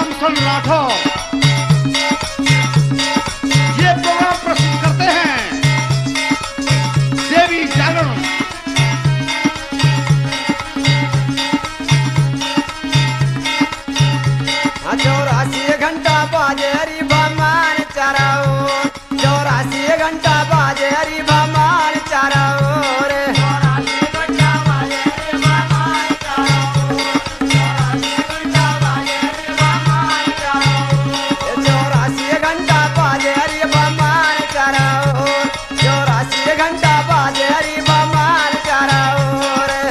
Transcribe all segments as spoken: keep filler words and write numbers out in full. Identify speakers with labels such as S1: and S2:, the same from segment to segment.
S1: भूषण राठौर ये प्रोग्राम प्रस्तुत करते हैं देवी जागरण।
S2: चौरासी घंटा बाजे हरी भगवान चराओ, चौरासी घंटा बाजे हरी भगवान चराओ रे। चौरासी घंटा बाजे हरी भगवान चराओ, चौरासी घंटा बाजे हरी भगवान चराओ, चौरासी घंटा बाजे हरी भगवान चराओ, चौरासी घंटा बाजे हरी भगवान चराओ रे।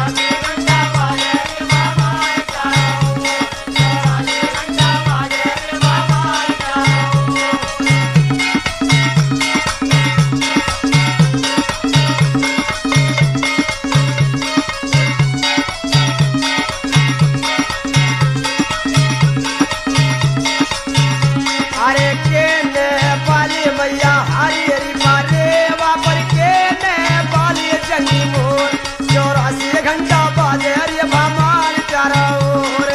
S2: अरे के ने पाली मैया हरी हरी मारे वापर के ने पाली जंगी मोर, चौरासी घंटा बाजे हरी भगवान चराओ रे।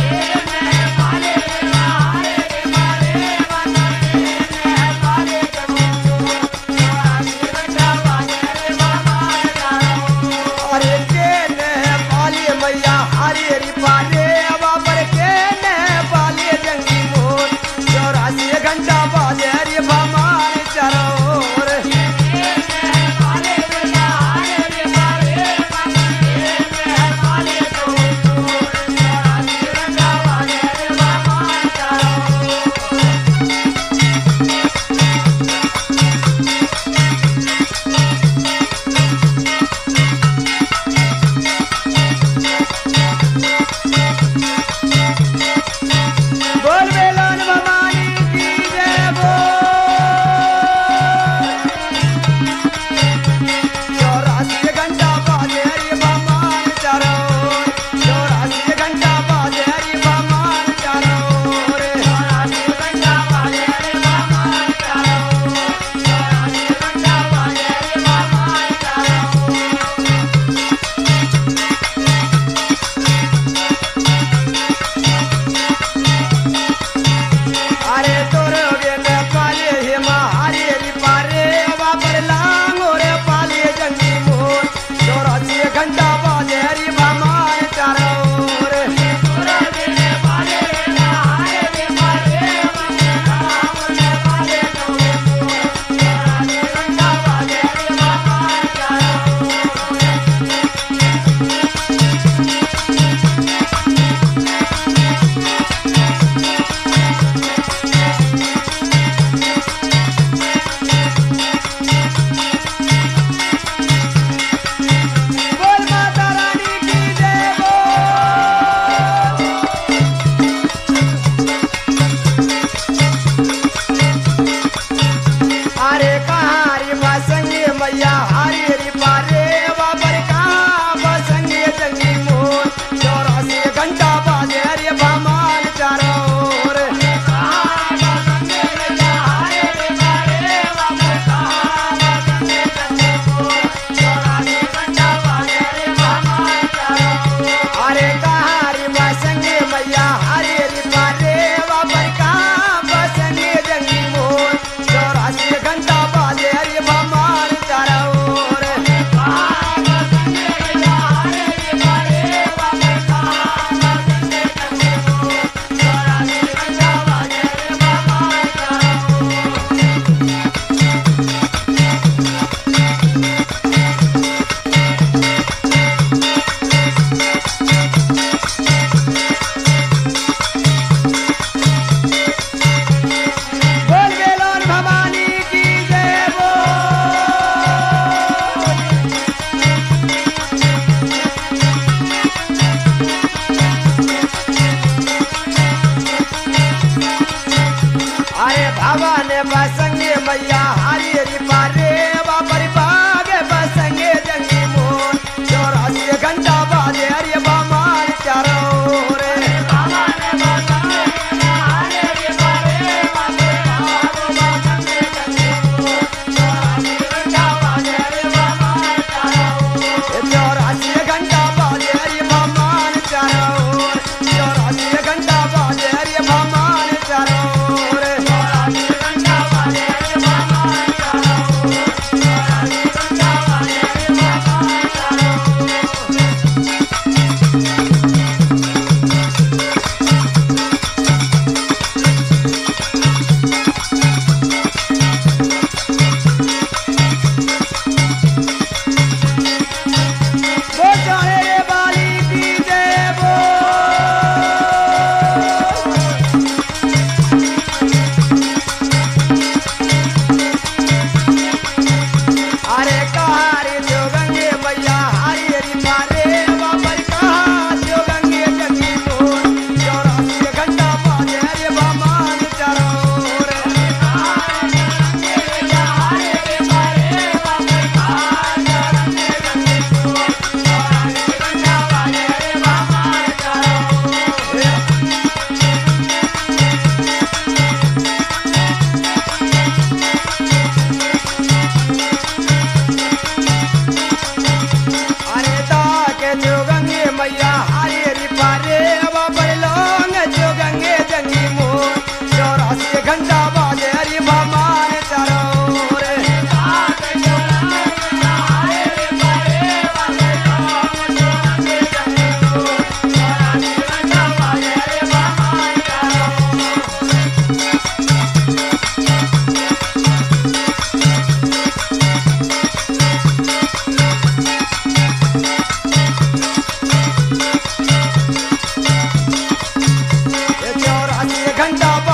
S2: अरे के ने पाली मैया हरी हरी पाले वापर के ने पाली जंगी मोर, चौरासी घंटा बाजे हरी भगवान चराओ रे। बोल बेलन भवानी की जय बोल। चौरासी घंटा बाजे हरी भगवान चराओ, चौरासी घंटा बाजे हरी भगवान चराओ रे। चौरासी घंटा बाजे हरी भगवान चराओ, चौरासी घंटा बाजे हरी भगवान चराओ। अरे तोरे गेले पाले हेमा हरी हरी पारे वापर लांगो रे पाले जंगी मोर, चौरासी घंटा बाजे हरी भगवान चराओ रे। तोरे गेले पाले हेमा हरी हरी पारे वापर लांगो रे पाले जंगी मोर, चौरासी घंटा बाजे हरी भगवान चराओ। बोल माता रानी की जय बोल। अरे कहाँ हरी बसंगे मैया हरी हरी पारे वापर कहाँ बसंगे जंगी मोर, चौरासी घंटा बाजे हरी भगवान चराओ रे। अरे कहाँ हरी बसंगे मैया हरी हरी पारे वापर कहाँ बसंगे जंगी मोर, चौरासी घंटा बाजे हरी भगवान चराओ रे। बोल बेलोन भवानी की जय बोल। अरे भवन बसंगे मैया हरी हरी पारे वापर बागे बसंगे जंगी मोर, चौरासी घंटा बाजे हरी भगवान चराओ रे। चौरासी घंटा बाजे हरी भगवान चराओ, चौरासी घंटा बाजे हरी घंटा